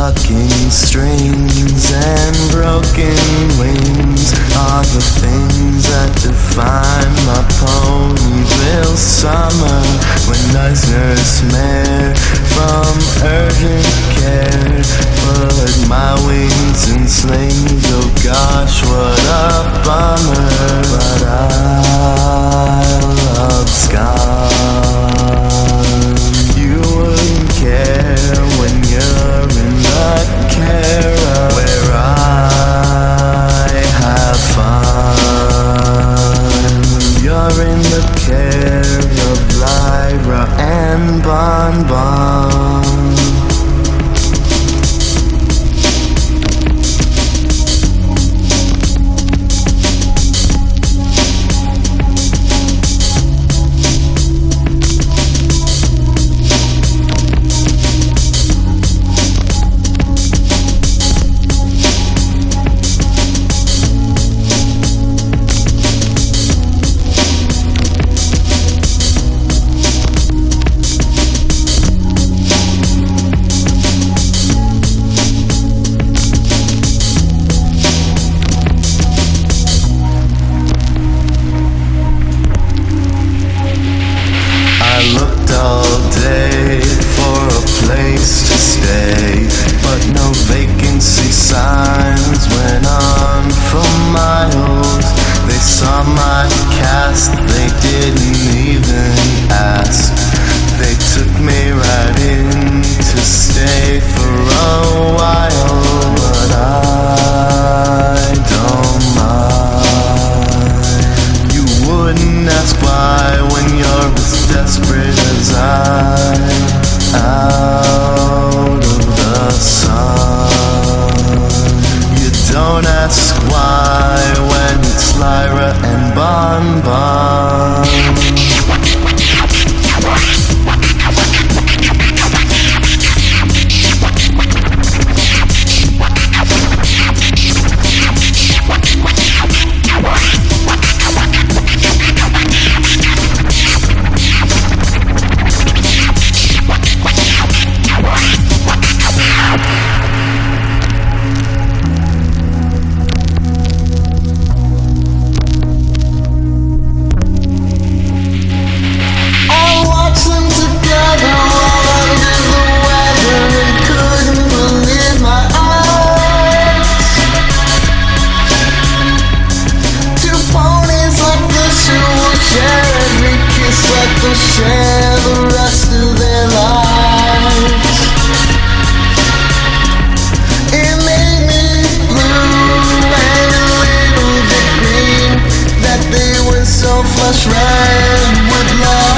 Plucking strings and broken wings are the things that define my Ponyville summer. When Eisner's mare from urgent care put my wings in slings, oh gosh, what a bummer. But I love Scott. You wouldn't care when you're in the Cara, where I have fun. You're in the care of Lyra and Bon Bon. Don't ask why when it's Lyra and Bon Bon. Share the rest of their lives. It made me blue and a little bit green that they were so flush red with love.